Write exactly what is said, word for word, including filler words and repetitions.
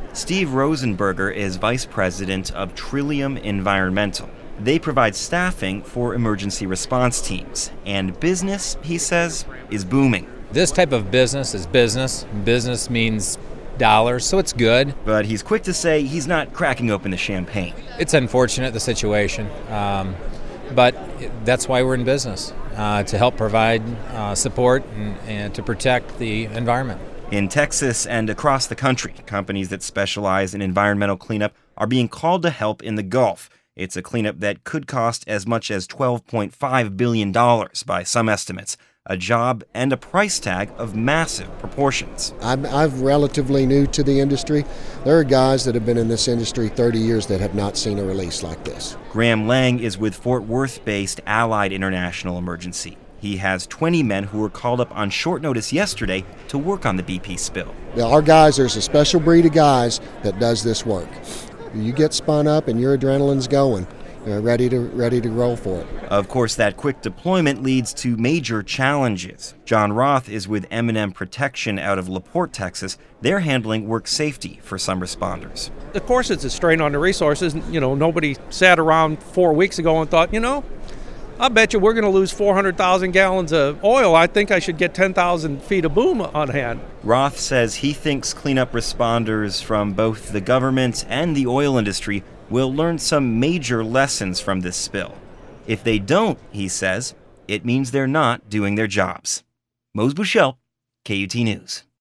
Steve Rosenberger is vice president of Trillium Environmental. They provide staffing for emergency response teams. And business, he says, is booming. This type of business is business. Business means dollars, so it's good. But he's quick to say he's not cracking open the champagne. It's unfortunate, the situation, um, but that's why we're in business, uh, to help provide uh, support and, and to protect the environment. In Texas and across the country, companies that specialize in environmental cleanup are being called to help in the Gulf. It's a cleanup that could cost as much as twelve point five billion dollars by some estimates, a job and a price tag of massive proportions. I'm, I'm relatively new to the industry. There are guys that have been in this industry thirty years that have not seen a release like this. Graham Lang is with Fort Worth-based Allied International Emergency. He has twenty men who were called up on short notice yesterday to work on the B P spill. Now, our guys, there's a special breed of guys that does this work. You get spun up and your adrenaline's going, uh, ready to ready to roll for it. Of course, that quick deployment leads to major challenges. John Roth is with M and M Protection out of LaPorte, Texas. They're handling work safety for some responders. Of course, it's a strain on the resources. You know, nobody sat around four weeks ago and thought, you know, I bet you we're going to lose four hundred thousand gallons of oil. I think I should get ten thousand feet of boom on hand. Roth says he thinks cleanup responders from both the government and the oil industry will learn some major lessons from this spill. If they don't, he says, it means they're not doing their jobs. Mose Buchel, K U T News.